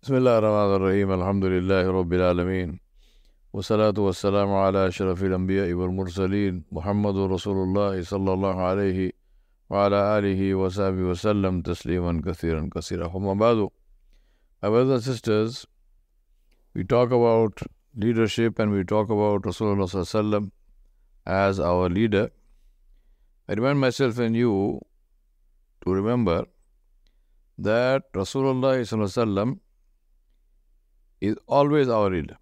بسم الله الرحمن الرحيم الحمد لله رب العالمين والصلاة والسلام على أشرف الأنبياء والمرسلين محمد رسول الله صلى الله عليه وعلى آله وصحبه وسلم تسليما كثيرا كثيرا. Amma ba'du. My brothers and sisters, we talk about leadership and we talk about Rasulullah sallallahu alaihi wasallam as our leader. I remind myself and you to remember that Rasulullah sallallahu alaihi wasallam is always our leader.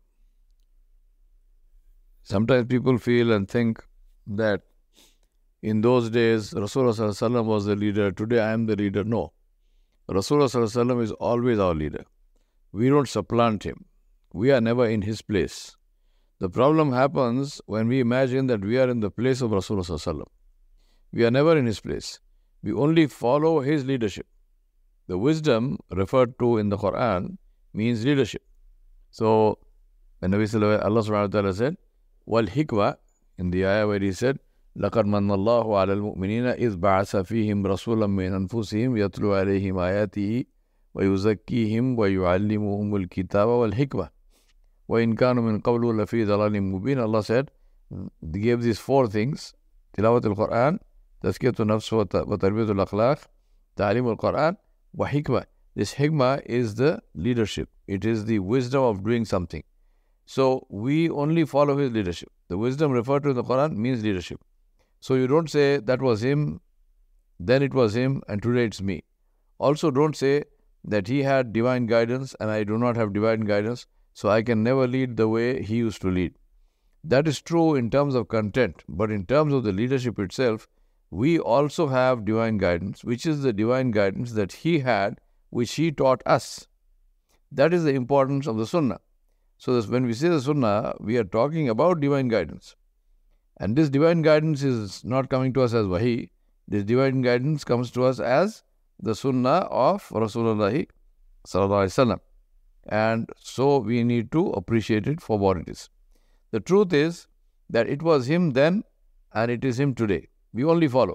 Sometimes people feel and think that in those days Rasulullah sallallahu alaihi wasallam was the leader, today I am the leader. No. Rasulullah sallallahu alaihi wasallam is always our leader. We don't supplant him. We are never in his place. The problem happens when we imagine that we are in the place of Rasulullah sallallahu alaihi wasallam. We are never in his place. We only follow his leadership. The wisdom referred to in the Quran means leadership. So, when Nabi Sallallahu Alaihi Wasallam, Allah Subhanahu wa Ta'ala said, wal hikmah, in the ayah where he said, لَقَدْ مَنَّ اللَّهُ عَلَى الْمُؤْمِنِينَ إِذْ بَعَثَ فِيهِمْ رَسُولًا مِّنْ أَنفُسِهِمْ يَتْلُو عَلَيْهِمْ آيَاتِهِ وَيُزَكِّيهِمْ وَيُعَلِّمُهُمُ الْكِتَابَ وَالْحِكْمَةَ وَإِنْ كَانُوا مِنْ قَبْلُ لَفِي ضَلَالٍ مُبِينٍ. Allah said, they gave these four things: Tilawat al-Quran, Tazkiyatun Nafs wa Tarbiyatul Akhlaq, Ta'lim al-Quran, wa Hikmah. This hikmah is the leadership. It is the wisdom of doing something. So we only follow his leadership. The wisdom referred to in the Quran means leadership. So you don't say that was him, then it was him, and today it's me. Also don't say that he had divine guidance and I do not have divine guidance, so I can never lead the way he used to lead. That is true in terms of content, but in terms of the leadership itself, we also have divine guidance, which is the divine guidance that he had, which he taught us. That is the importance of the Sunnah. So when we say the Sunnah, we are talking about divine guidance. And this divine guidance is not coming to us as Wahi. This divine guidance comes to us as the Sunnah of Rasulullah sallallahu alaihi wasallam. And so we need to appreciate it for what it is. The truth is that it was him then and it is him today. We only follow.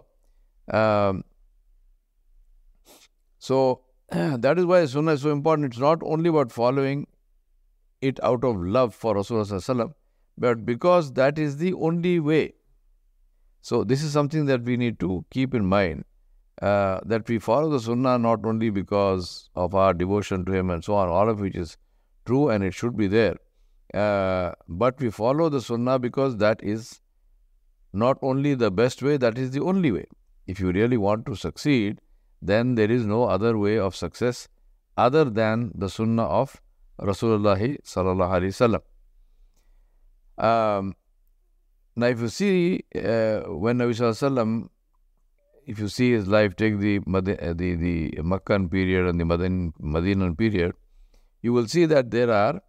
So that is why Sunnah is so important. It's not only about following it out of love for Rasulullah sallallahu alaihi wasallam, but because that is the only way. So this is something that we need to keep in mind, that we follow the Sunnah not only because of our devotion to him and so on, all of which is true and it should be there, but we follow the Sunnah because that is not only the best way, that is the only way. If you really want to succeed, then there is no other way of success other than the Sunnah of Rasulullah sallallahu alaihi wasallam. Now, if you see when Nabi sallallahu alaihi wasallam, if you see his life, take the Meccan period and the Madinan period, you will see that there are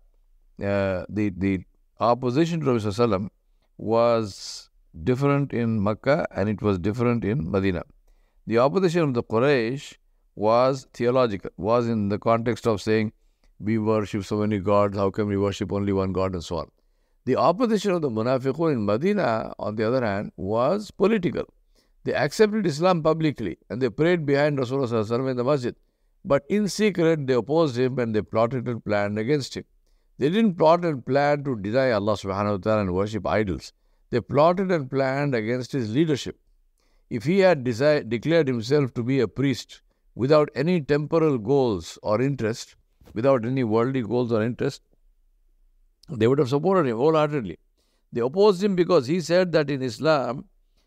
the opposition to Nabi sallallahu alaihi wasallam was different in Mecca and it was different in Medina. The opposition of the Quraysh was theological, was in the context of saying, we worship so many gods, how can we worship only one God, and so on. The opposition of the Munafiqun in Medina, on the other hand, was political. They accepted Islam publicly and they prayed behind Rasulullah sallallahu alaihi wasallam in the masjid. But in secret, they opposed him and they plotted and planned against him. They didn't plot and plan to deny Allah subhanahu wa ta'ala and worship idols. They plotted and planned against his leadership. If he had declared himself to be a priest without any temporal goals or interest, without any worldly goals or interest, they would have supported him wholeheartedly. They opposed him because he said that Islam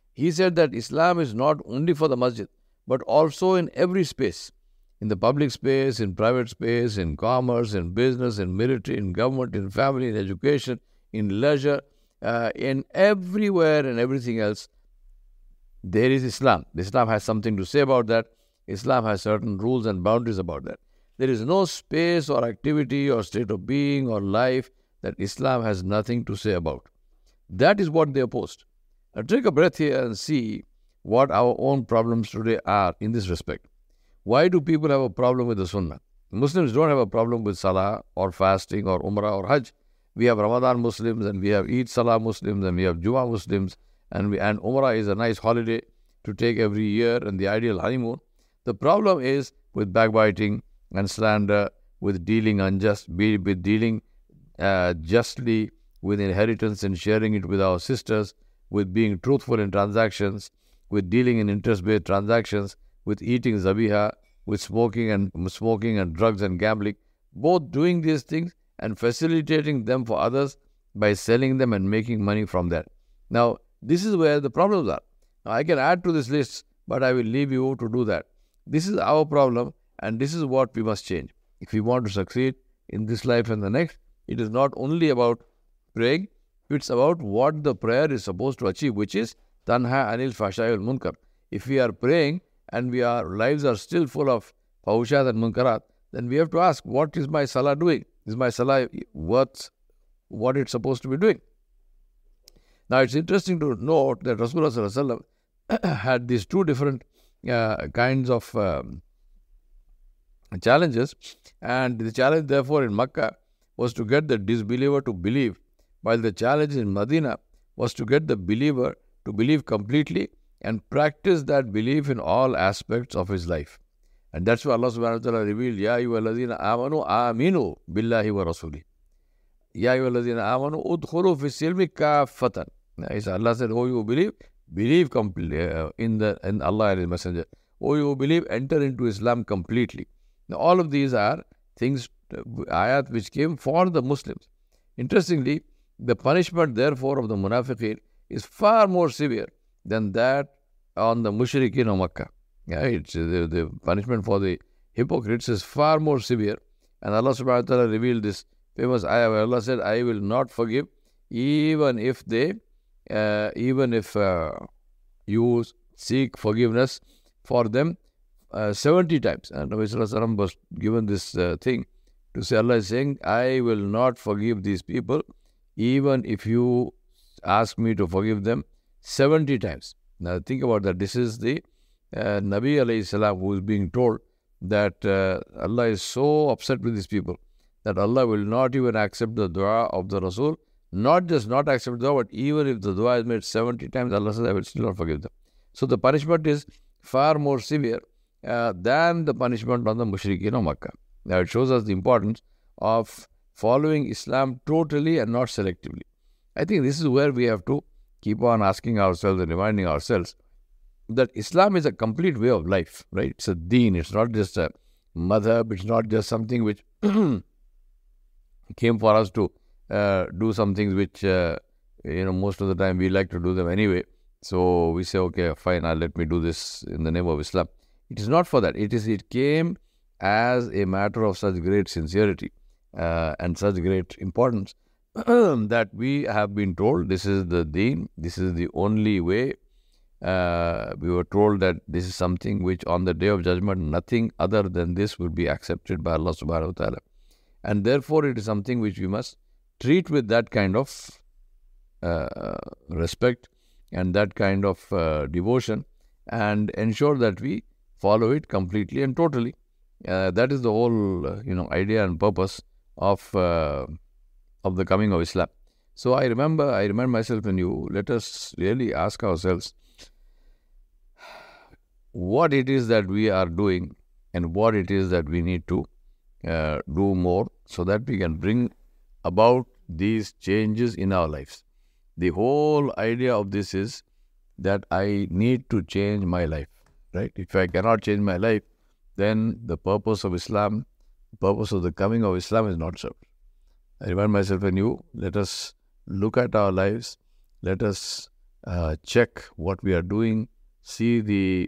is not only for the masjid, but also in every space. In the public space, in private space, in commerce, in business, in military, in government, in family, in education, in leisure, in everywhere and everything else, there is Islam. Islam has something to say about that. Islam has certain rules and boundaries about that. There is no space or activity or state of being or life that Islam has nothing to say about. That is what they opposed. Now take a breath here and see what our own problems today are in this respect. Why do people have a problem with the Sunnah? Muslims don't have a problem with Salah or fasting or Umrah or Hajj. We have Ramadan Muslims and we have Eid Salah Muslims and we have Jummah Muslims and Umrah is a nice holiday to take every year and the ideal honeymoon. The problem is with backbiting and slander, with dealing with dealing justly with inheritance and sharing it with our sisters, with being truthful in transactions, with dealing in interest-based transactions, with eating zabiha, with smoking and drugs and gambling, both doing these things and facilitating them for others by selling them and making money from that. Now, this is where the problems are. Now, I can add to this list, but I will leave you to do that. This is our problem, and this is what we must change. If we want to succeed in this life and the next, it is not only about praying, it's about what the prayer is supposed to achieve, which is tanha anil fashai al munkar. If we are praying and our lives are still full of fahushat and munkarat, then we have to ask, what is my salah doing? Is my salah worth what it's supposed to be doing? Now, it's interesting to note that Rasulullah Sallallahu Alaihi Wasallam had these two different kinds of challenges, and the challenge therefore in Makkah was to get the disbeliever to believe, while the challenge in Medina was to get the believer to believe completely and practice that belief in all aspects of his life. And that's why Allah subhanahu wa ta'ala revealed, Ya ayyuhalladhina amanu aminu billahi wa rasuli. Ya ayyuhalladhina amanu udkhulu fi silmi kaffatan. Allah said, oh, you believe completely in Allah and His Messenger. Oh, you believe, enter into Islam completely. Now, all of these are things, ayat which came for the Muslims. Interestingly, the punishment therefore of the munafiqeen is far more severe than that on the mushrikeen of Makkah. Yeah, it's the punishment for the hypocrites is far more severe. And Allah subhanahu wa ta'ala revealed this famous ayah where Allah said, I will not forgive even if you seek forgiveness for them 70 times. And Nabi Sallallahu Alaihi Wasallam was given this thing to say, Allah is saying, I will not forgive these people even if you ask me to forgive them 70 times. Now think about that. This is the Nabi alayhi salam who is being told that Allah is so upset with these people that Allah will not even accept the dua of the Rasul. Not just not accept the dua, but even if the dua is made 70 times, Allah says, I will still not forgive them. So the punishment is far more severe than the punishment on the mushrikeen of Makkah. Now it shows us the importance of following Islam totally and not selectively. I think this is where we have to keep on asking ourselves and reminding ourselves that Islam is a complete way of life, right? It's a deen. It's not just a madhab. It's not just something which came for us to do some things which, most of the time we like to do them anyway. So we say, okay, fine, let me do this in the name of Islam. It is not for that. It came as a matter of such great sincerity and such great importance that we have been told this is the deen, this is the only way. We were told that this is something which on the day of judgment, nothing other than this will be accepted by Allah subhanahu wa ta'ala. And therefore, it is something which we must treat with that kind of respect and that kind of devotion and ensure that we follow it completely and totally. That is the whole, idea and purpose of the coming of Islam. So I remind myself and you, let us really ask ourselves what it is that we are doing and what it is that we need to do more so that we can bring about these changes in our lives. The whole idea of this is that I need to change my life, right? If I cannot change my life, then the purpose of Islam, the purpose of the coming of Islam is not served. I remind myself and you, let us look at our lives, let us check what we are doing, see the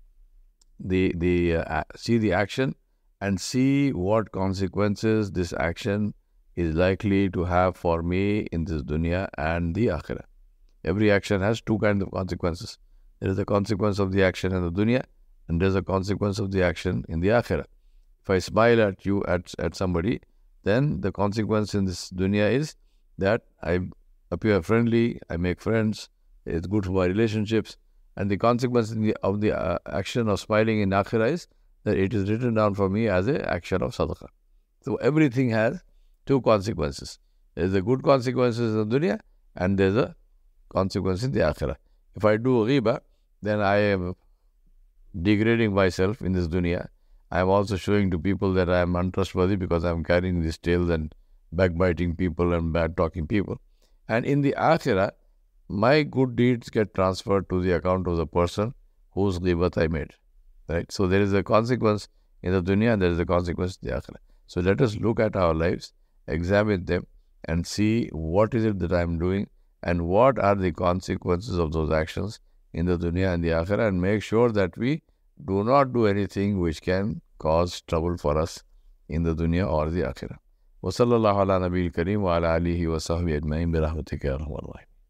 action and see what consequences this action is likely to have for me in this dunya and the akhirah. Every action has two kinds of consequences. There is a consequence of the action in the dunya and there is a consequence of the action in the akhirah. If I smile at you, at somebody, then the consequence in this dunya is that I appear friendly, I make friends, it's good for my relationships, and the consequence of the action of smiling in akhirah is that it is written down for me as an action of sadaqah. So everything has two consequences. There is a good consequences in the dunya and there is a consequence in the akhirah. If I do ghiba, then I am degrading myself in this dunya. I'm also showing to people that I am untrustworthy because I'm carrying these tales and backbiting people and bad talking people. And in the akhirah, my good deeds get transferred to the account of the person whose ghibat I made. Right? So there is a consequence in the dunya and there is a consequence in the akhirah. So let us look at our lives, examine them, and see what is it that I am doing and what are the consequences of those actions in the dunya and the akhirah, and make sure that we do not do anything which can cause trouble for us in the dunya or the akhirah. وصلى الله على نبي الكريم وعلى آله وصحبه أجمعين برحمتك يا أرحم الراحمين.